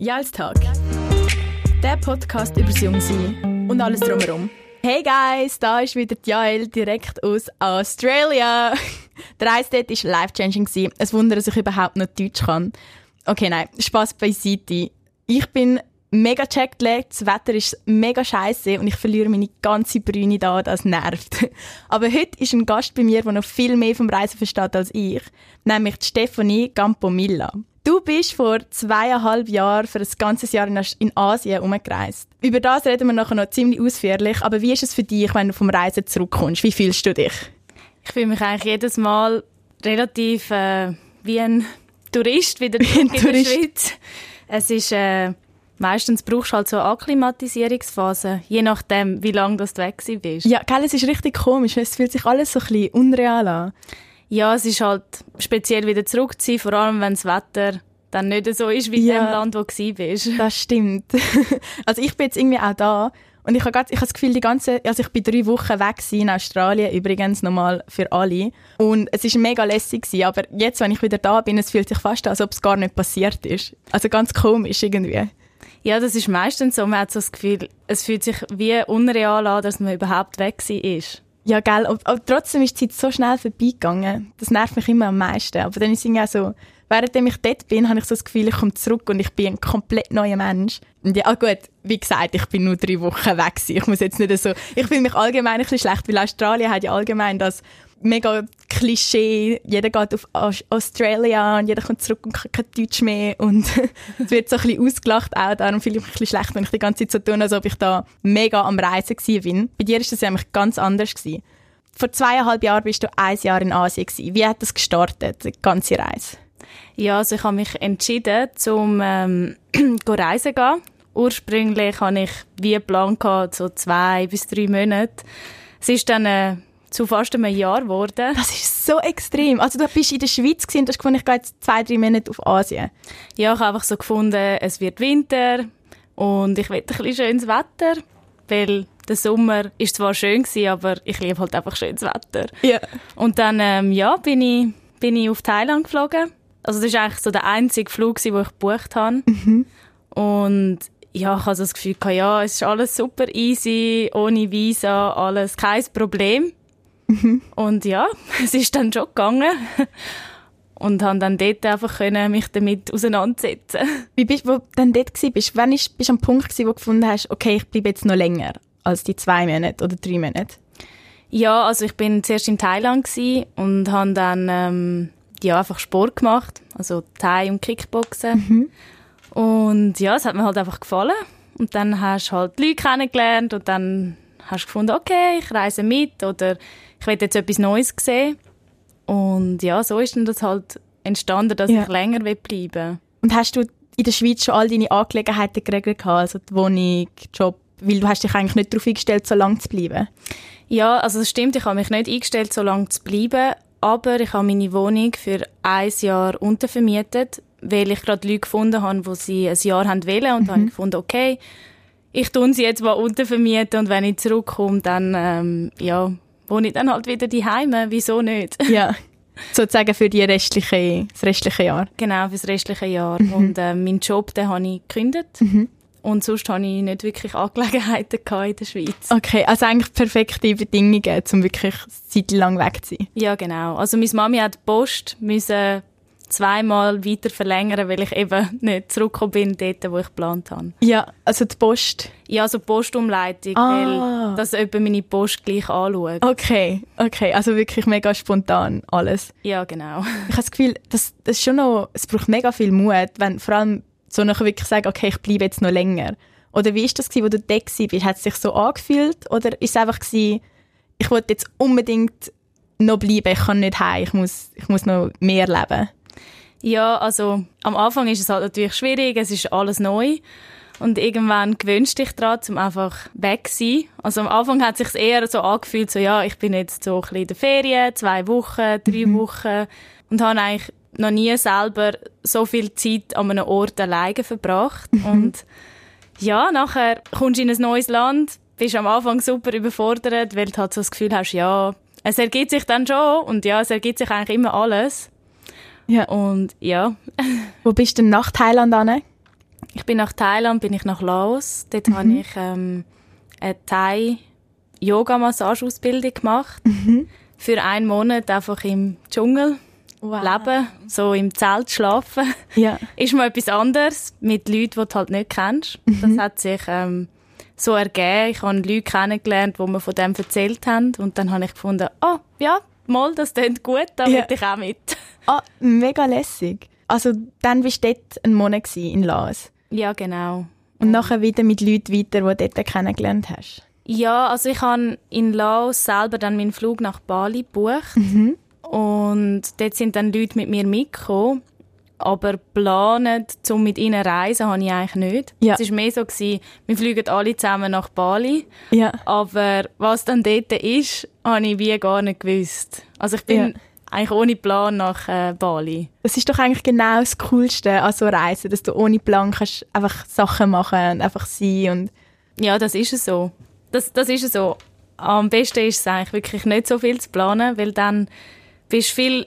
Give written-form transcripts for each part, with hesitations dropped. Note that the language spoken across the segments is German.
Jalstag. Der Podcast über das Jungsein und alles drumherum. Hey guys, da ist wieder die Jael direkt aus Australia. Die Reise dort war life-changing. Es Wunder, dass ich überhaupt noch Deutsch kann. Okay, nein, Spass beiseite. Ich bin mega jetlagged, das Wetter ist mega scheisse und ich verliere meine ganze Brüne da, das nervt. Aber heute ist ein Gast bei mir, der noch viel mehr vom Reisen versteht als ich, nämlich die Stefanie Campomilla. Du bist vor 2,5 Jahren für ein ganzes Jahr in Asien herumgereist. Über das reden wir nachher noch ziemlich ausführlich, aber wie ist es für dich, wenn du vom Reisen zurückkommst? Wie fühlst du dich? Ich fühle mich eigentlich jedes Mal relativ wie ein Tourist, wieder in der Schweiz. Es ist meistens brauchst du halt so eine Akklimatisierungsphase, je nachdem, wie lange du weg bist. Ja, gell, es ist richtig komisch. Es fühlt sich alles so ein bisschen unreal an. Ja, es ist halt speziell wieder zurück zu sein, vor allem wenn das Wetter dann nicht so ist wie in dem Land, wo du bist. Das stimmt. Also ich bin jetzt irgendwie auch da und ich habe das Gefühl, ich bin 3 Wochen weg in Australien, übrigens nochmal für alle. Und es war mega lässig, aber jetzt, wenn ich wieder da bin, es fühlt sich fast an, als ob es gar nicht passiert ist. Also ganz komisch irgendwie. Ja, das ist meistens so. Man hat so das Gefühl, es fühlt sich wie unreal an, dass man überhaupt weg ist. Ja, gell. Aber trotzdem ist die Zeit so schnell vorbeigegangen. Das nervt mich immer am meisten. Aber dann ist es auch so, währenddem ich dort bin, habe ich so das Gefühl, ich komme zurück und ich bin ein komplett neuer Mensch. Und ja, gut, wie gesagt, ich bin nur 3 Wochen weg gewesen. Ich muss jetzt nicht so, ich fühle mich allgemein ein bisschen schlecht, weil Australien hat ja allgemein das mega Klischee. Jeder geht auf Australia und jeder kommt zurück und kann kein Deutsch mehr. Und es wird so ein bisschen ausgelacht auch. Darum fühle ich mich ein bisschen schlecht, wenn ich die ganze Zeit so tue, als ob ich da mega am Reisen bin. Bei dir war das nämlich ganz anders gewesen. Vor 2,5 Jahren bist du 1 Jahr in Asien gewesen. Wie hat das gestartet, die ganze Reise? Ja, also ich habe mich entschieden, zum reisen gehen. Ursprünglich hatte ich wie geplant, so 2 bis 3 Monate. Es ist dann zu fast einem Jahr geworden. Das ist so extrem. Also du bist in der Schweiz gewesen, du hast gefunden, ich gehe jetzt 2-3 Monate auf Asien. Ja, ich habe einfach so gefunden, es wird Winter und ich will ein bisschen schönes Wetter, weil der Sommer ist zwar schön gewesen, aber ich liebe halt einfach schönes Wetter. Ja. Und dann bin ich auf Thailand geflogen. Also das ist eigentlich so der einzige Flug, den ich gebucht habe. Mhm. Und ja, ich habe so das Gefühl, ja, es ist alles super easy, ohne Visa, alles kein Problem. Und ja, es ist dann schon gegangen. Und habe dann dort einfach mich damit auseinandersetzen. Wie bist du dann dort gewesen? Wann bist du am Punkt gewesen, wo du gefunden hast, okay, ich bleibe jetzt noch länger als die 2 Monate oder 3 Monate? Ja, also ich bin zuerst in Thailand gewesen und habe dann einfach Sport gemacht, also Thai und Kickboxen. Und ja, es hat mir halt einfach gefallen. Und dann hast du halt die Leute kennengelernt und dann hast du gefunden, okay, ich reise mit oder ich will jetzt etwas Neues sehen. Und ja, so ist dann das halt entstanden, dass ich länger bleiben will. Und hast du in der Schweiz schon all deine Angelegenheiten geregelt gehabt, also die Wohnung, Job, weil du hast dich eigentlich nicht darauf eingestellt, so lange zu bleiben? Ja, also das stimmt, ich habe mich nicht eingestellt, so lange zu bleiben, aber ich habe meine Wohnung für 1 Jahr untervermietet, weil ich gerade Leute gefunden habe, die sie ein Jahr wollen. Und dann habe ich gefunden, okay, ich tue sie jetzt mal untervermieten und wenn ich zurückkomme, dann wohne ich dann halt wieder daheim. Wieso nicht? Ja, sozusagen für das restliche Jahr. Genau, für das restliche Jahr. Und meinen Job, den habe ich gekündigt. Und sonst hatte ich nicht wirklich Angelegenheiten in der Schweiz. Okay, also eigentlich perfekte Bedingungen, um wirklich zeitlang weg zu sein. Ja, genau. Also meine Mami hat die Post müssen 2-mal weiter verlängern, weil ich eben nicht zurückgekommen bin, dort, wo ich geplant habe. Ja, also die Post? Ja, also Postumleitung, weil das jemand meine Post gleich anschaut. Okay, also wirklich mega spontan alles. Ja, genau. Ich habe das Gefühl, das ist schon noch, es braucht mega viel Mut, wenn vor allem so nachher wirklich sagen, okay, ich bleibe jetzt noch länger. Oder wie war das, wo du da warst? Hat es sich so angefühlt? Oder ist es einfach gewesen, ich wollte jetzt unbedingt noch bleiben, ich kann nicht heim, ich muss noch mehr leben? Ja, also am Anfang ist es halt natürlich schwierig, es ist alles neu und irgendwann gewöhnst du dich daran, um einfach weg zu sein. Also am Anfang hat es sich eher so angefühlt, so ja, ich bin jetzt so ein bisschen in der Ferien, 2 Wochen, 3 Wochen und habe eigentlich noch nie selber so viel Zeit an einem Ort alleine verbracht. Und ja, nachher kommst du in ein neues Land, bist am Anfang super überfordert, weil du halt so das Gefühl hast, ja, es ergibt sich dann schon und ja, es ergibt sich eigentlich immer alles. Ja. Und ja. Wo bist du denn nach Thailand hin? Ich bin nach Thailand, bin ich nach Laos. Dort habe ich eine Thai-Yoga-Massage-Ausbildung gemacht. Für 1 Monat einfach im Dschungel leben, so im Zelt schlafen. Ja. Ist mal etwas anderes mit Leuten, die du halt nicht kennst. Das hat sich so ergeben. Ich habe Leute kennengelernt, die mir von dem erzählt haben. Und dann habe ich gefunden, oh ja, mal, das klingt gut, da will ich auch mit. Mega lässig. Also dann warst du dort 1 Monat in Laos. Ja, genau. Und nachher wieder mit Leuten weiter, die du dort kennengelernt hast? Ja, also ich habe in Laos selber dann meinen Flug nach Bali gebucht. Und dort sind dann Leute mit mir mitgekommen. Aber geplant, um mit ihnen zu reisen, habe ich eigentlich nicht. Ja. Es war mehr so, wir fliegen alle zusammen nach Bali. Ja. Aber was dann dort ist, habe ich wie gar nicht gewusst. Also ich bin eigentlich ohne Plan nach Bali. Das ist doch eigentlich genau das Coolste an so Reisen, dass du ohne Plan kannst einfach Sachen machen und einfach sein. Und ja, das ist es so. Das ist es so. Am besten ist es eigentlich wirklich nicht so viel zu planen, weil dann bist du viel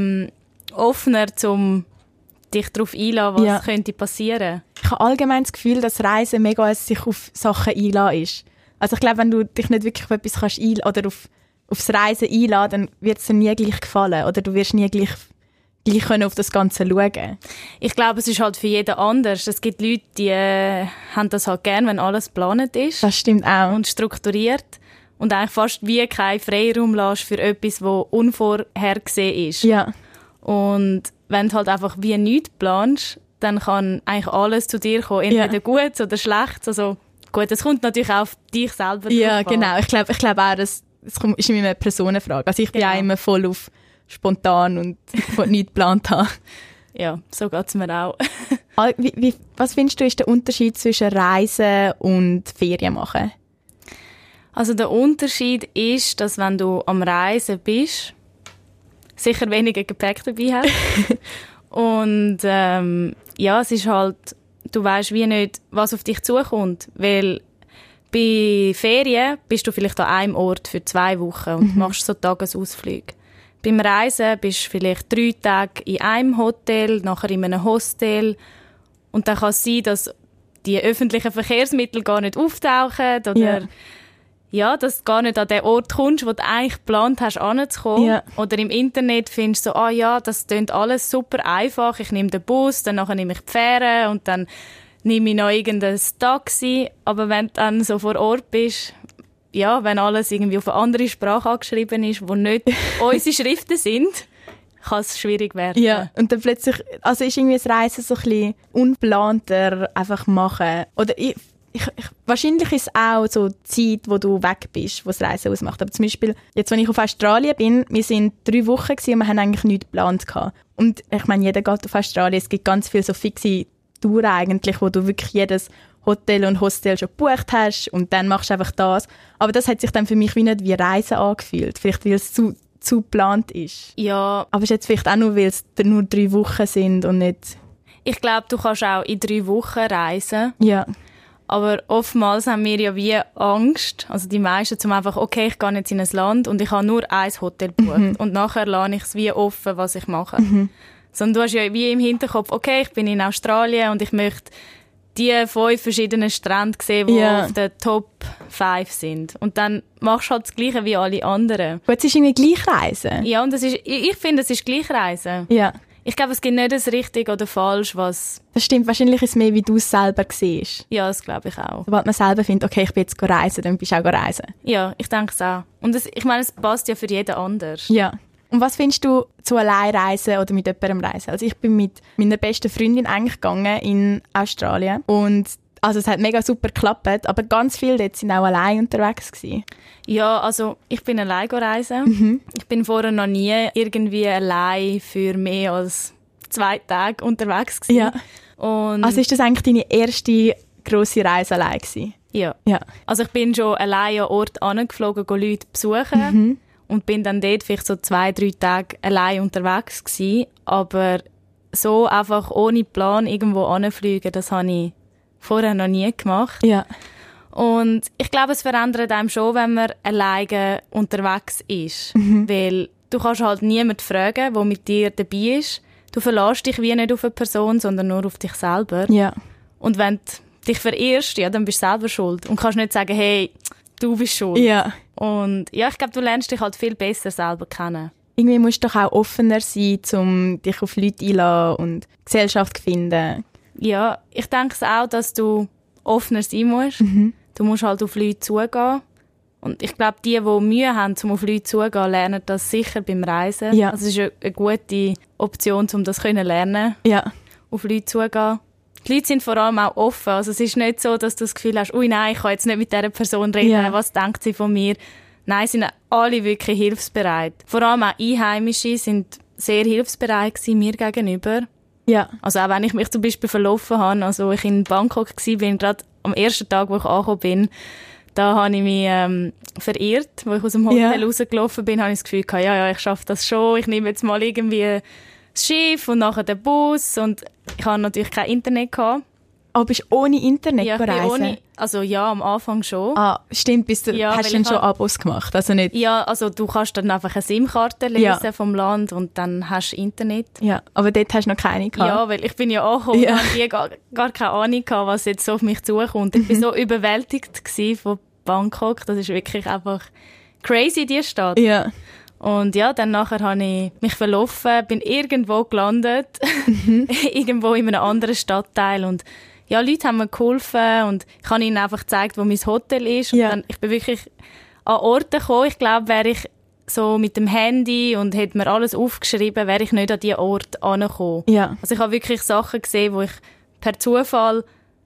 offener, um dich darauf einzulassen, was könnte passieren. Ich habe allgemein das Gefühl, dass Reisen mega als sich auf Sachen einlassen ist. Also ich glaube, wenn du dich nicht wirklich auf etwas kannst oder aufs Reisen einlassen, dann wird es dir nie gleich gefallen oder du wirst nie gleich können auf das Ganze schauen. Ich glaube, es ist halt für jeden anders. Es gibt Leute, die haben das halt gern, wenn alles geplant ist. Das stimmt auch. Und strukturiert. Und eigentlich fast wie keinen Freiraum lässt für etwas, das unvorhergesehen ist. Ja. Und wenn du halt einfach wie nichts planst, dann kann eigentlich alles zu dir kommen. Entweder gut oder schlecht. Also gut, es kommt natürlich auch auf dich selber drauf an. Genau. Ich glaube auch, das ist immer eine Personenfrage. Also ich bin auch immer voll auf spontan und ich will nichts geplant haben. Ja, so geht es mir auch. Was findest du, ist der Unterschied zwischen Reisen und Ferien machen? Also der Unterschied ist, dass wenn du am Reisen bist, sicher weniger Gepäck dabei hast. Und es ist halt, du weisst wie nicht, was auf dich zukommt. Weil bei Ferien bist du vielleicht an einem Ort für 2 Wochen und machst so Tagesausflüge. Beim Reisen bist du vielleicht 3 Tage in einem Hotel, nachher in einem Hostel. Und dann kann es sein, dass die öffentlichen Verkehrsmittel gar nicht auftauchen oder dass du gar nicht an den Ort kommst, wo du eigentlich geplant hast, hinzukommen. Ja. Oder im Internet findest du so, das klingt alles super einfach. Ich nehme den Bus, dann nachher nehme ich die Fähre und dann nehme ich noch irgendein Taxi. Aber wenn du dann so vor Ort bist, wenn alles irgendwie auf eine andere Sprache angeschrieben ist, wo nicht unsere Schriften sind, kann es schwierig werden. Ja, und dann plötzlich, also ist irgendwie das Reisen so ein bisschen unplanter einfach machen. Oder wahrscheinlich ist es auch so die Zeit, wo du weg bist, wo das Reisen ausmacht. Aber zum Beispiel, jetzt, als ich auf Australien bin, wir sind 3 Wochen gewesen und wir haben eigentlich nichts geplant. Und ich meine, jeder geht auf Australien. Es gibt ganz viele so fixe Touren eigentlich, wo du wirklich jedes Hotel und Hostel schon gebucht hast und dann machst du einfach das. Aber das hat sich dann für mich wie nicht wie Reisen angefühlt. Vielleicht, weil es zu geplant ist. Ja. Aber es ist jetzt vielleicht auch nur, weil es nur 3 Wochen sind und nicht... Ich glaube, du kannst auch in 3 Wochen reisen. Ja. Aber oftmals haben wir ja wie Angst, also die meisten, zum einfach, okay, ich gehe jetzt in ein Land und ich habe nur ein Hotel gebucht und nachher lasse ich es wie offen, was ich mache. Sondern du hast ja wie im Hinterkopf, okay, ich bin in Australien und ich möchte die 5 verschiedenen Strände sehen, die auf den Top 5 sind. Und dann machst du halt das Gleiche wie alle anderen. Aber es ist irgendwie gleich Reisen. Ja, und ich finde, es ist gleich Reisen. Ja. Ich glaube, es gibt nicht das richtig oder falsch, was... Das stimmt, wahrscheinlich ist es mehr, wie du es selber siehst. Ja, das glaube ich auch. Sobald man selber findet, okay, ich bin jetzt reisen, dann bist du auch reisen. Ja, ich denke es auch. Und ich meine, es passt ja für jeden anders. Ja. Und was findest du zu allein reisen oder mit jemandem reisen? Also ich bin mit meiner besten Freundin eigentlich gegangen in Australien und also es hat mega super geklappt, aber ganz viele dort sind auch allein unterwegs gewesen. Ja, also ich bin allein reisen. Ich bin vorher noch nie irgendwie allein für mehr als 2 Tage unterwegs gewesen. Ja. Und also ist das eigentlich deine erste grosse Reise allein gewesen? Ja. Also ich bin schon allein an Ort angeflogen, Leute besuchen. Und bin dann dort vielleicht so 2-3 Tage allein unterwegs gewesen. Aber so einfach ohne Plan irgendwo hinfliegen, das habe ich vorher noch nie gemacht. Ja. Und ich glaube, es verändert einem schon, wenn man alleine unterwegs ist. Weil du kannst halt niemanden fragen, der mit dir dabei ist. Du verlässt dich wie nicht auf eine Person, sondern nur auf dich selber. Ja. Und wenn du dich verirrst, ja, dann bist du selber schuld. Und kannst nicht sagen, hey, du bist schuld. Ja. Und ja, ich glaube, du lernst dich halt viel besser selber kennen. Irgendwie musst du doch auch offener sein, um dich auf Leute einzulassen und Gesellschaft finden. Ja, ich denke auch, dass du offener sein musst. Du musst halt auf Leute zugehen. Und ich glaube, die Mühe haben, um auf Leute zuzugehen, lernen das sicher beim Reisen. Ja. Also es ist eine gute Option, um das zu lernen. Ja. Auf Leute zugehen. Die Leute sind vor allem auch offen. Also es ist nicht so, dass du das Gefühl hast, ui nein, ich kann jetzt nicht mit dieser Person reden, Ja. was denkt sie von mir? Nein, sind alle wirklich hilfsbereit. Vor allem auch Einheimische sind sehr hilfsbereit gewesen, mir gegenüber. Ja. Also auch wenn ich mich zum Beispiel verlaufen habe, also ich in Bangkok war, gerade am ersten Tag, wo ich angekommen bin, da habe ich mich verirrt. Als ich aus dem Hotel rausgelaufen bin, habe ich das Gefühl gehabt, ja, ich schaffe das schon. Ich nehme jetzt mal irgendwie das Schiff und nachher den Bus. Und ich hatte natürlich kein Internet gehabt. Aber bist du ohne Internet Ja, ich bin reisen? also ja, am Anfang schon. Ah, stimmt. Hast du dann schon Abos gemacht? Also nicht? Ja, also du kannst dann einfach eine SIM-Karte lesen vom Land und dann hast du Internet. Ja, aber dort hast du noch keine gehabt. Ja, weil ich bin ja angekommen und hatte gar keine Ahnung gehabt, was jetzt so auf mich zukommt. Ich war so überwältigt von Bangkok. Das ist wirklich einfach crazy, die Stadt. Ja. Und ja, dann nachher habe ich mich verlaufen, bin irgendwo gelandet, irgendwo in einem anderen Stadtteil und ja, Leute haben mir geholfen und ich habe ihnen einfach gezeigt, wo mein Hotel ist. Und dann, ich bin wirklich an Orte gekommen. Ich glaube, wäre ich so mit dem Handy und hätte mir alles aufgeschrieben, wäre ich nicht an diesen Ort angekommen. Ja. Also ich habe wirklich Sachen gesehen, wo ich per Zufall...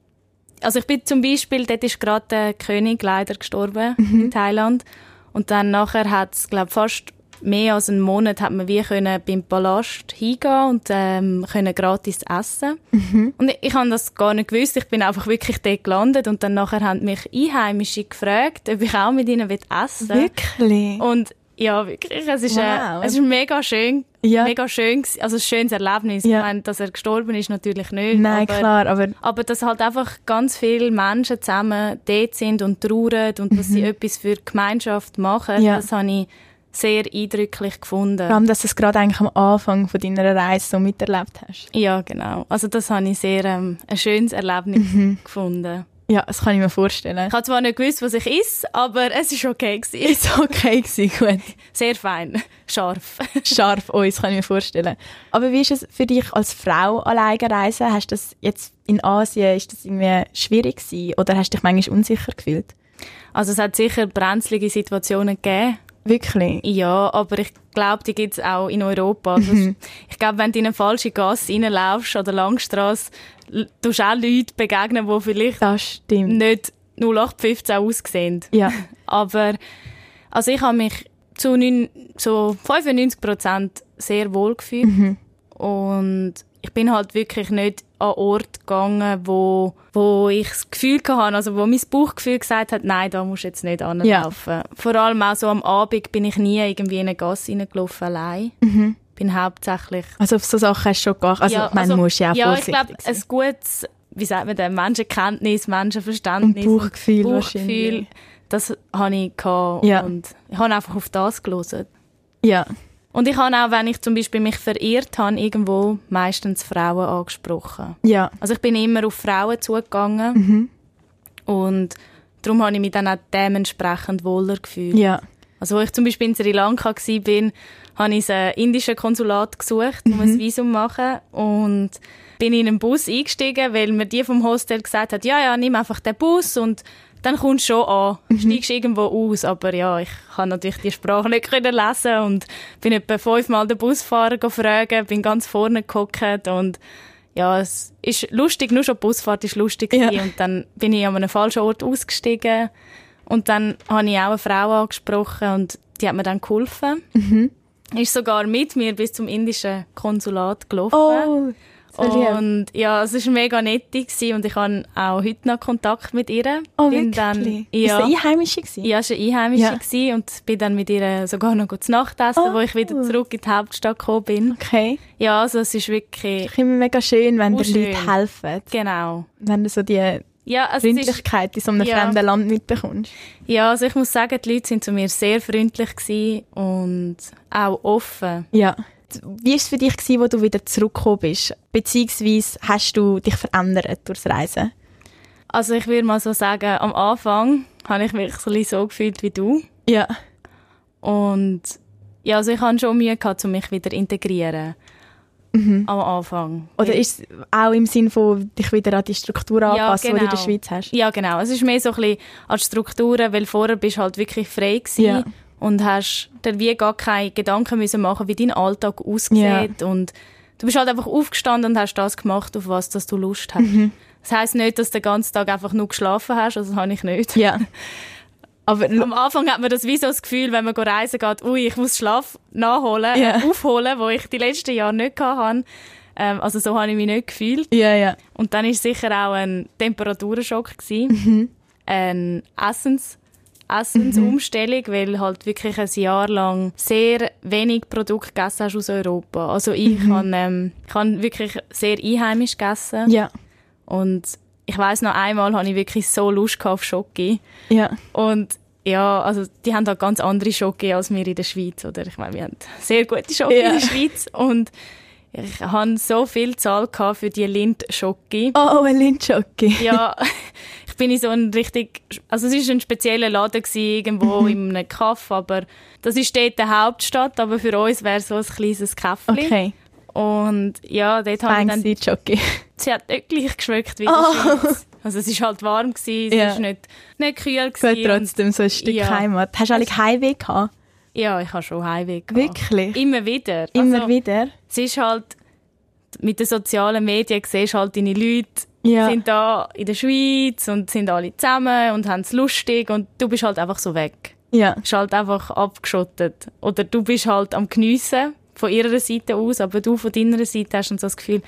Also ich bin zum Beispiel, dort ist gerade der König leider gestorben in Thailand. Und dann nachher hat es, glaube fast mehr als einen Monat hat man wie können beim Palast hingehen und können gratis essen. Und ich habe das gar nicht gewusst. Ich bin einfach wirklich dort gelandet und dann nachher haben mich Einheimische gefragt, ob ich auch mit ihnen essen will. Wirklich? Und ja, wirklich, es ist mega schön. Ja. Mega schön, also ein schönes Erlebnis. Ja. Ich meine, dass er gestorben ist, natürlich nicht. Nein, klar, aber dass halt einfach ganz viele Menschen zusammen dort sind und trauern und dass sie etwas für die Gemeinschaft machen, das habe ich sehr eindrücklich gefunden. Vor allem, dass du es gerade eigentlich am Anfang von deiner Reise so miterlebt hast. Ja, genau. Also das habe ich sehr ein schönes Erlebnis gefunden. Ja, das kann ich mir vorstellen. Ich habe zwar nicht gewusst, was ich esse, aber es ist okay gewesen. Ist okay gewesen, gut. Sehr fein. Scharf. Scharf, das kann ich mir vorstellen. Aber wie ist es für dich als Frau alleine reisen? Hast du das jetzt in Asien, ist das irgendwie schwierig gewesen? Oder hast du dich manchmal unsicher gefühlt? Also es hat sicher brenzlige Situationen gegeben. Wirklich? Ja, aber ich glaube, die gibt es auch in Europa. Also ich glaube, wenn du in eine falsche Gasse reinlaufst oder Langstrasse, tust du auch Leute begegnen, die vielleicht nicht 0815 aussehen. Ja. Aber also ich habe mich zu 95% sehr wohl gefühlt. Und ich bin halt wirklich nicht an Ort gegangen, wo ich das Gefühl hatte, also wo mein Bauchgefühl gesagt hat, nein, da musst du jetzt nicht anlaufen. Ja. Vor allem auch so am Abend bin ich nie irgendwie in eine Gasse reingelaufen allein. Bin hauptsächlich... Also auf so Sachen hast du schon gegangen. Also, man muss ja auch vorsichtig sein. Ich glaube, ein gutes, wie sagt man denn, Menschenkenntnis, Menschenverständnis und Bauchgefühl das hatte ich gehabt. Ja. Und ich habe einfach auf das gehört. Ja. Und ich habe auch, wenn ich zum Beispiel mich verirrt habe, irgendwo meistens Frauen angesprochen. Ja. Also ich bin immer auf Frauen zugegangen. Und darum habe ich mich dann auch dementsprechend wohler gefühlt. Ja. Also als ich zum Beispiel in Sri Lanka war, habe ich ein indisches Konsulat gesucht, um ein Visum zu machen. Und bin in einen Bus eingestiegen, weil mir die vom Hostel gesagt hat, ja, nimm einfach den Bus und dann kommst du schon an, steigst irgendwo aus. Aber ja, ich kann natürlich die Sprache nicht lesen und bin etwa 5-mal den Busfahrer gefragt, bin ganz vorne gehockt und ja, es ist lustig, nur schon die Busfahrt ist lustig gewesen. Und dann bin ich an einem falschen Ort ausgestiegen und dann habe ich auch eine Frau angesprochen und die hat mir dann geholfen. Ist sogar mit mir bis zum indischen Konsulat gelaufen. Oh. Und ja, es war mega nett und ich habe auch heute noch Kontakt mit ihr. Oh, wirklich? Dann, ja, ist sie Einheimische gewesen? Ja, sie war Einheimische gewesen und bin dann mit ihr sogar noch zu Nacht essen, wo ich wieder zurück in die Hauptstadt gekommen bin. Okay. Ja, also es ist wirklich... Es ist immer mega schön, wenn dir Leute helfen. Genau. Wenn du so die Freundlichkeit in so einem fremden Land mitbekommst. Ja, also ich muss sagen, die Leute sind zu mir sehr freundlich gewesen und auch offen. Ja. Wie war es für dich, als du wieder zurückgekommen bist? Beziehungsweise hast du dich verändert durchs Reisen? Also ich würde mal so sagen, am Anfang habe ich mich so gefühlt wie du. Ja. Und ja, also ich hatte schon Mühe gehabt, um mich wieder zu integrieren. Am Anfang. Oder ist es auch im Sinne von dich wieder an die Struktur anpassen, die du in der Schweiz hast? Ja, genau. Es ist mehr so ein bisschen an die Strukturen, weil vorher bist du halt wirklich frei gewesen und hast dir wie gar keine Gedanken müssen machen, wie dein Alltag aussieht. Und du bist halt einfach aufgestanden und hast das gemacht, auf was du Lust hast. Das heisst nicht, dass du den ganzen Tag einfach nur geschlafen hast, also das habe ich nicht. Ja. Aber am Anfang hat man das wie so das Gefühl, wenn man reisen geht, ich muss Schlaf nachholen, aufholen, wo ich die letzten Jahre nicht hatte. Also so habe ich mich nicht gefühlt. Ja. Und dann war es sicher auch ein Temperaturschock eine Essensumstellung, weil halt wirklich ein Jahr lang sehr wenig Produkte gegessen hast aus Europa. Also ich habe wirklich sehr einheimisch gegessen. Ja. Und ich weiss noch einmal, hatte ich wirklich so Lust auf Schoki. Ja. Und ja, also die haben halt ganz andere Schoki als wir in der Schweiz. Oder ich meine, wir haben sehr gute Schoki in der Schweiz. Und ich hatte so viel Zahl für die Lindt-Schoki. Oh, ein Lindt-Schoki. Ja, ich bin in so ein also es war ein spezieller Laden irgendwo in einem Kaff, aber das ist dort die Hauptstadt, aber für uns wäre es so ein kleines Käffchen. Okay. Und ja, dort habe ich dann... Schoki. Sie hat nicht gleich geschmeckt wie in der Schweiz. Also es war halt warm, es war nicht kühl. Gut, trotzdem so ein Stück Heimat. Hast du eigentlich Heimweh gehabt? Ja, ich habe schon Heimweh gehabt. Wirklich? Immer wieder. Immer wieder? Es ist halt, mit den sozialen Medien siehst halt deine Leute, sind da in der Schweiz und sind alle zusammen und haben es lustig und du bist halt einfach so weg. Ja. Du bist halt einfach abgeschottet. Oder du bist halt am Geniessen von ihrer Seite aus, aber du von deiner Seite hast dann so das Gefühl,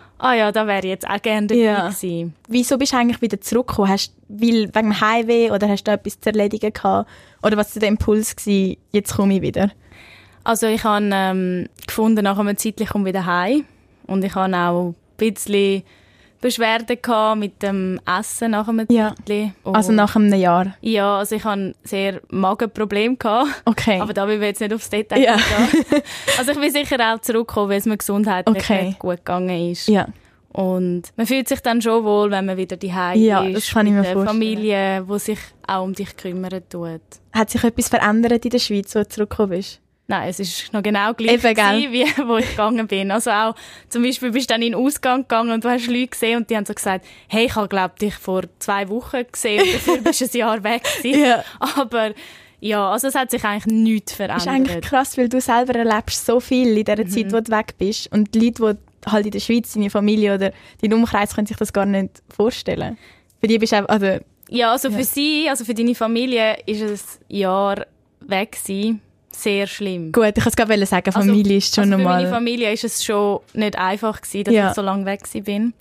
da wäre ich jetzt auch gerne dabei gewesen. Wieso bist du eigentlich wieder zurückgekommen? Wegen dem Heimweh oder hast du etwas zu erledigen gehabt? Oder was war der Impuls gewesen, jetzt komme ich wieder? Also ich habe gefunden, nach einer Zeit ich komme wieder heim. Und ich hatte auch ein bisschen Beschwerden gehabt mit dem Essen nach einem Zeitchen. Also nach einem Jahr? Ja, also ich hatte sehr Magenprobleme gehabt. Okay. Aber da will ich jetzt nicht aufs Detail gehen. Also ich bin sicher auch zurückgekommen, weil es mir gesundheitlich nicht gut gegangen ist. Ja. Und man fühlt sich dann schon wohl, wenn man wieder daheim ist. Das kann ich mir vorstellen. Familie, die sich auch um dich kümmern tut. Hat sich etwas verändert in der Schweiz, als du zurückgekommen bist? Nein, es war noch genau gleich, wie wo ich gegangen bin. Also auch, zum Beispiel bist du dann in den Ausgang gegangen und du hast Leute gesehen und die haben so gesagt, hey, ich habe, glaube dich vor 2 Wochen gesehen und dafür bist du ein Jahr weg gewesen. Aber ja, also es hat sich eigentlich nichts verändert. Das ist eigentlich krass, weil du selber erlebst so viel in dieser Zeit, wo du weg bist. Und die Leute, die halt in der Schweiz, deine Familie oder dein Umkreis, können sich das gar nicht vorstellen. Für die bist du einfach, für sie, also für deine Familie, ist es ein Jahr weg gewesen. Sehr schlimm. Gut, ich kann es gerade sagen, Familie ist schon normal. Für meine Familie ist es schon nicht einfach gewesen, dass ich so lange weg bin.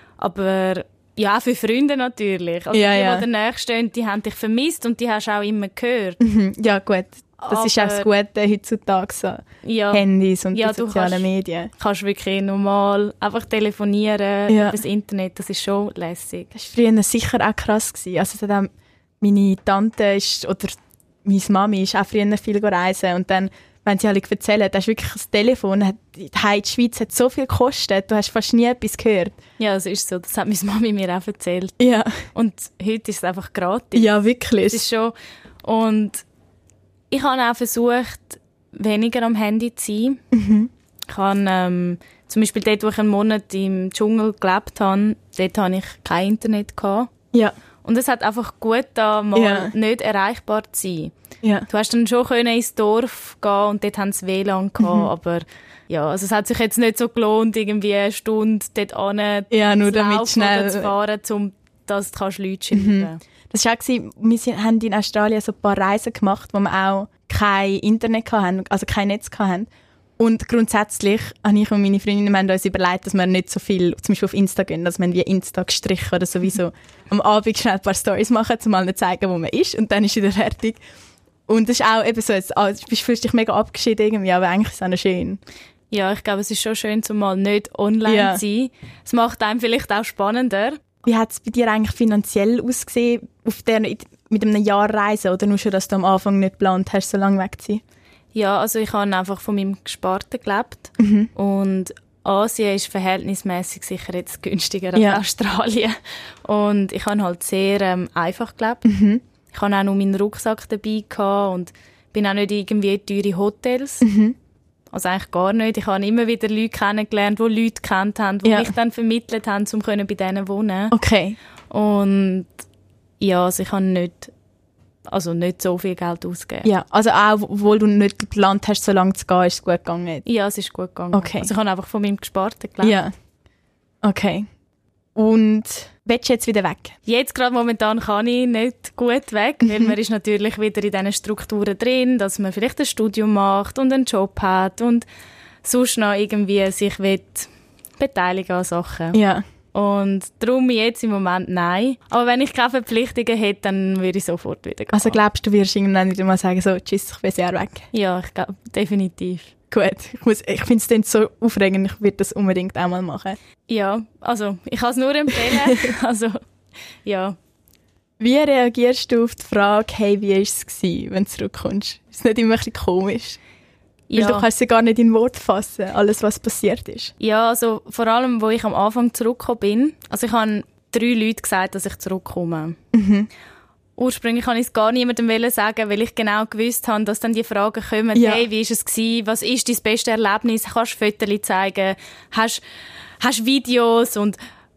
Aber ja, für Freunde natürlich. Also die danach stehen, die haben dich vermisst und die hast du auch immer gehört. Ja, gut. Das ist auch das Gute heutzutage, so Handys und die sozialen Medien. Du kannst wirklich normal einfach telefonieren über das Internet, das ist schon lässig. Das war früher sicher auch krass gewesen. Also meine Tante oder meine Mami ist auch früher viel reisen und dann, wenn sie alle erzählen, das ist wirklich das Telefon, die Schweiz hat so viel gekostet, du hast fast nie etwas gehört. Ja, das ist so, das hat meine Mami mir auch erzählt. Ja. Und heute ist es einfach gratis. Ja, wirklich. Das ist schon, und ich habe auch versucht, weniger am Handy zu sein. Ich habe zum Beispiel dort, wo ich einen Monat im Dschungel gelebt habe, dort hatte ich kein Internet gehabt. Ja. Und es hat einfach gut da mal nicht erreichbar zu sein. Ja. Du hast dann schon ins Dorf gehen und dort haben sie WLAN gehabt, aber also es hat sich jetzt nicht so gelohnt, irgendwie eine Stunde dort hin nur damit schnell zu fahren, um dass du Leute schreiben kannst. Das war auch, wir haben in Australien so ein paar Reisen gemacht, wo wir auch kein Internet hatten, also kein Netz hatten. Und grundsätzlich habe ich und meine Freundinnen haben uns überlegt, dass wir nicht so viel, zum Beispiel auf Insta gehen, dass wir wie Insta gestrichen oder sowieso am Abend schnell ein paar Storys machen, um mal nicht zu zeigen, wo man ist und dann ist wieder fertig. Und das ist auch eben so, du fühlst dich mega abgeschieden irgendwie, aber eigentlich ist es auch noch schön. Ja, ich glaube, es ist schon schön, zumal nicht online zu sein. Es macht einem vielleicht auch spannender. Wie hat es bei dir eigentlich finanziell ausgesehen, mit einem Jahr Reisen oder nur schon, dass du am Anfang nicht geplant hast, so lange weg zu sein? Ja, also ich habe einfach von meinem Gesparten gelebt. Und Asien ist verhältnismäßig sicher jetzt günstiger als Australien. Und ich habe halt sehr einfach gelebt. Ich hatte auch nur meinen Rucksack dabei gehabt und bin auch nicht irgendwie in teure Hotels. Also eigentlich gar nicht. Ich habe immer wieder Leute kennengelernt, die Leute gekannt haben, die mich dann vermittelt haben, um bei denen zu wohnen. Okay. Und ja, also ich habe nicht so viel Geld ausgegeben. Ja, also auch, obwohl du nicht geplant hast, so lange zu gehen, ist es gut gegangen? Ja, es ist gut gegangen. Okay. Also ich habe einfach von meinem Gesparten gelebt. Ja. Okay. Und willst du jetzt wieder weg? Jetzt gerade momentan kann ich nicht gut weg, weil man ist natürlich wieder in diesen Strukturen drin, dass man vielleicht ein Studium macht und einen Job hat und sonst noch irgendwie sich beteiligen an Sachen. Ja. Und darum jetzt im Moment nein. Aber wenn ich keine Verpflichtungen hätte, dann würde ich sofort wieder gehen. Also glaubst du, wirst irgendwann wieder mal sagen, so, tschüss, ich bin sehr weg? Ja, ich glaube, definitiv. Gut, ich finde es dann so aufregend, ich würde das unbedingt auch mal machen. Ja, also ich kann es nur empfehlen. Also, ja. Wie reagierst du auf die Frage, hey, wie war es, wenn du zurückkommst? Ist es nicht immer ein bisschen komisch? Weil du kannst sie gar nicht in Worte fassen, alles, was passiert ist. Ja, also vor allem, wo ich am Anfang zurückgekommen bin. Also ich habe 3 Leute gesagt, dass ich zurückkomme. Ursprünglich wollte ich es gar niemandem sagen, weil ich genau gewusst habe, dass dann die Fragen kommen, hey, wie war es gewesen? Was ist dein bestes Erlebnis? Kannst du Fotos zeigen? Hast Videos? Und.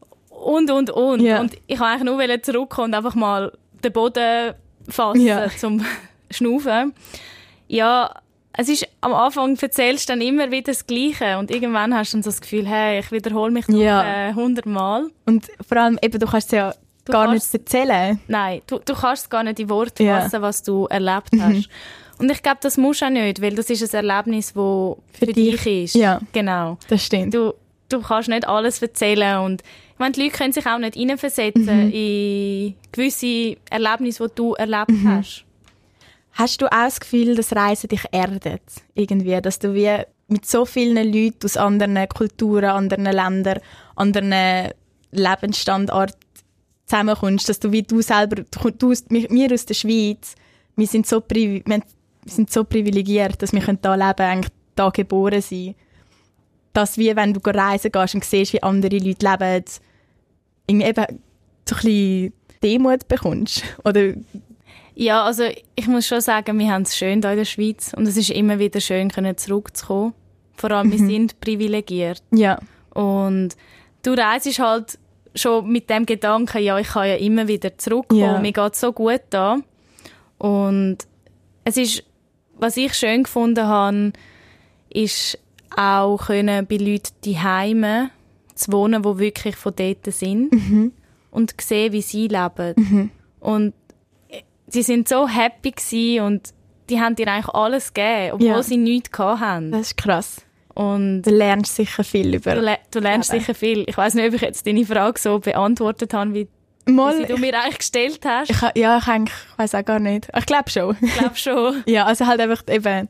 Ja. Und ich wollte eigentlich nur zurückkommen und einfach mal den Boden fassen, zum Schnaufen. Ja, es ist, am Anfang erzählst du dann immer wieder das Gleiche und irgendwann hast du dann so das Gefühl, hey, ich wiederhole mich noch 100 Mal. Und vor allem, eben, du kannst es ja gar nicht erzählen. Nein, du kannst es gar nicht in Worte fassen, was du erlebt hast. Und ich glaube, das musst du auch nicht, weil das ist ein Erlebnis, das für dich ist. Ja, genau. Das stimmt. Du kannst nicht alles erzählen und ich meine, die Leute können sich auch nicht hineinversetzen in gewisse Erlebnisse, die du erlebt hast. Hast du auch das Gefühl, dass Reisen dich erdet? Irgendwie, dass du wie mit so vielen Leuten aus anderen Kulturen, anderen Ländern, anderen Lebensstandorten zusammenkommst, dass du wie du selber, wir aus der Schweiz, wir sind so privilegiert, dass wir hier leben, eigentlich da geboren sind. Dass wie, wenn du reisen gehst und siehst, wie andere Leute leben, irgendwie eben so ein bisschen Demut bekommst. Oder ja, also ich muss schon sagen, wir haben es schön hier in der Schweiz und es ist immer wieder schön, zurückzukommen. Vor allem, wir sind privilegiert. Ja. Und du reist halt schon mit dem Gedanken, ja, ich kann ja immer wieder zurückkommen, mir geht es so gut da. Und es ist, was ich schön gefunden habe, ist auch können bei Leuten die Heime zu wohnen, die wirklich von dort sind und sehen, wie sie leben. Und sie sind so happy gewesen und die haben dir eigentlich alles gegeben, obwohl sie nichts hatten. Das ist krass. Und du lernst sicher viel über. Du lernst sicher viel. Ich weiss nicht, ob ich jetzt deine Frage so beantwortet habe, wie sie du mir eigentlich gestellt hast. Ich weiss auch gar nicht. Ich glaube schon. Ich glaube schon. Ja, also halt einfach eben.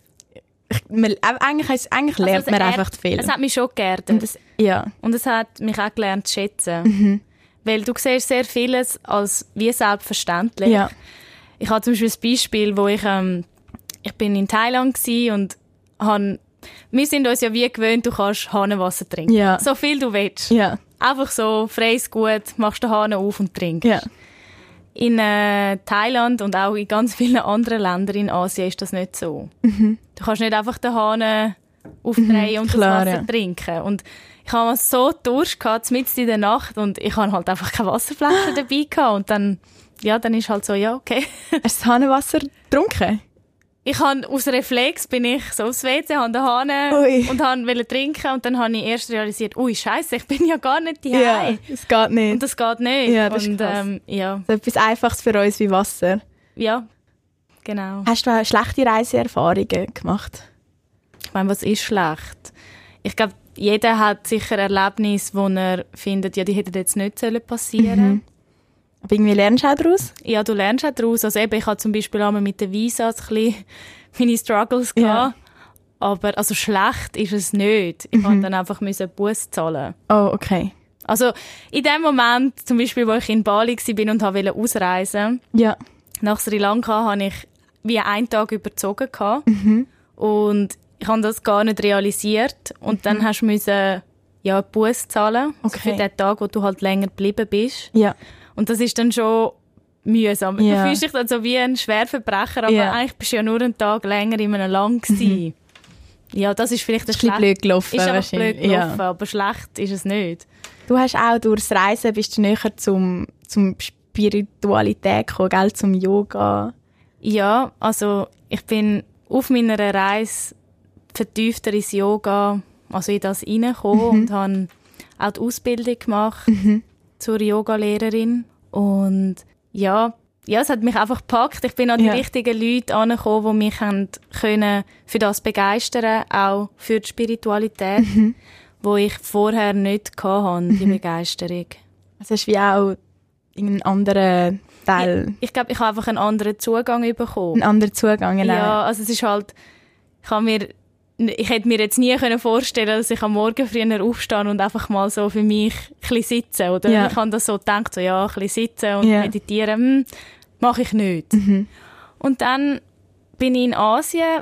Eigentlich lernt man einfach viel. Es hat mich schon geerdet. Und es hat mich auch gelernt zu schätzen. Weil du siehst sehr vieles als wie selbstverständlich. Ja. Ich habe zum Beispiel ein Beispiel, wo ich bin in Thailand gsi und wir sind uns ja wie gewöhnt, du kannst Hahnenwasser trinken. Ja. So viel du willst. Ja. Einfach so, freies Gut, machst den Hahn auf und trinkst. Ja. In Thailand und auch in ganz vielen anderen Ländern in Asien ist das nicht so. Du kannst nicht einfach den Hahn aufdrehen und das Wasser trinken. Und ich hatte mal so Durst gehabt, mitten in der Nacht, und ich hatte halt einfach keine Wasserflasche dabei gehabt. Und dann ist halt so, ja, okay. Hast du das Hahnenwasser getrunken? Ich habe aus Reflex bin ich so aufs WC, habe den Hahn und wollte trinken, und dann habe ich erst realisiert, ui, Scheiße, ich bin ja gar nicht daheim. Ja, es geht nicht. Und das geht nicht. Ja, das ist krass. Ja. So etwas Einfaches für uns wie Wasser. Ja, genau. Hast du auch schlechte Reiseerfahrungen gemacht? Ich meine, was ist schlecht? Ich glaube, jeder hat sicher Erlebnisse, wo er findet, ja, die hätten jetzt nicht passieren. Aber irgendwie lernst du auch daraus? Ja, du lernst auch daraus. Also eben, ich hatte zum Beispiel einmal mit den Visas ein bisschen meine Struggles gehabt. Aber also schlecht ist es nicht. Ich musste dann einfach Busse zahlen. Oh, okay. Also in dem Moment, zum Beispiel, wo ich in Bali war und wollte ausreisen, nach Sri Lanka, hatte ich wie einen Tag überzogen. Und ich habe das gar nicht realisiert. Und dann hast du einen Buß zahlen, also für den Tag, wo du halt länger geblieben bist. Ja. Und das ist dann schon mühsam. Ja. Du fühlst dich dann so wie ein Schwerverbrecher, aber eigentlich bist du ja nur einen Tag länger in einem Land gewesen. Ja, das ist vielleicht ein bisschen blöd gelaufen. Ist einfach blöd gelaufen, aber schlecht ist es nicht. Du hast auch durchs Reisen bist du näher zum Spiritualität gekommen, gell? Zum Yoga. Ja, also ich bin auf meiner Reise vertiefter ins Yoga, also in das reingekommen und habe auch die Ausbildung gemacht zur Yogalehrerin. Und ja, es hat mich einfach gepackt. Ich bin an die richtigen Leute angekommen, die mich können für das begeistern, auch für die Spiritualität, wo ich vorher nicht hatte, die Begeisterung. Also hast du wie auch irgendeinen anderen Teil? Ich glaube, ich habe einfach einen anderen Zugang bekommen. Einen anderen Zugang, genau. Ja, also es ist halt, ich hätte mir jetzt nie vorstellen können, dass ich am Morgen früher aufstehe und einfach mal so für mich ein bisschen sitze. Oder ich habe das so gedacht, so, ein bisschen sitzen und meditieren, mache ich nicht. Und dann bin ich in Asien,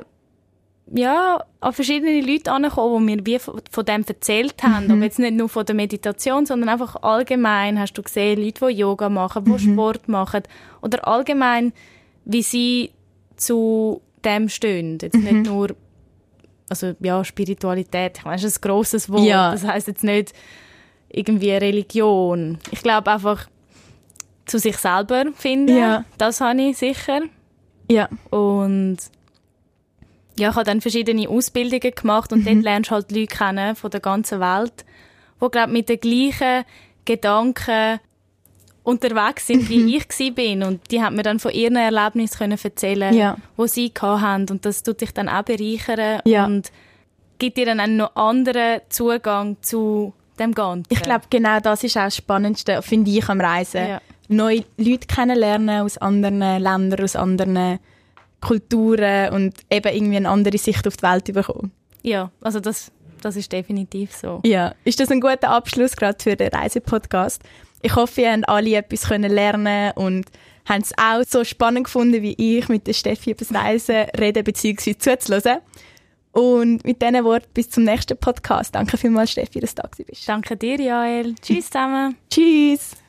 an verschiedene Leute angekommen, die mir wie von dem erzählt haben. Aber jetzt nicht nur von der Meditation, sondern einfach allgemein hast du gesehen, Leute, die Yoga machen, die Sport machen. Oder allgemein, wie sie zu dem stehen. Jetzt nicht nur Spiritualität, ich meine, das ist ein grosses Wort. Ja. Das heisst jetzt nicht irgendwie Religion. Ich glaube einfach, zu sich selber finden, das habe ich sicher. Ja. Und ich habe dann verschiedene Ausbildungen gemacht und dort lernst du halt Leute kennen von der ganzen Welt, die, glaube ich, mit den gleichen Gedanken unterwegs sind, wie ich bin. Und die haben mir dann von ihren Erlebnissen erzählen, die sie hatten. Und das tut dich dann auch bereichern und gibt dir dann einen noch anderen Zugang zu dem Ganzen. Ich glaube, genau das ist auch das Spannendste, finde ich, am Reisen. Ja. Neue Leute kennenlernen aus anderen Ländern, aus anderen Kulturen und eben irgendwie eine andere Sicht auf die Welt bekommen. Ja, also das ist definitiv so. Ja, ist das ein guter Abschluss gerade für den Reisepodcast? Ich hoffe, ihr habt alle etwas lernen und haben es auch so spannend gefunden, wie ich mit der Steffi über das Reisen reden bzw. zuzuhören. Und mit diesen Worten bis zum nächsten Podcast. Danke vielmals, Steffi, dass du da bist. Danke dir, Jael. Tschüss zusammen. Tschüss.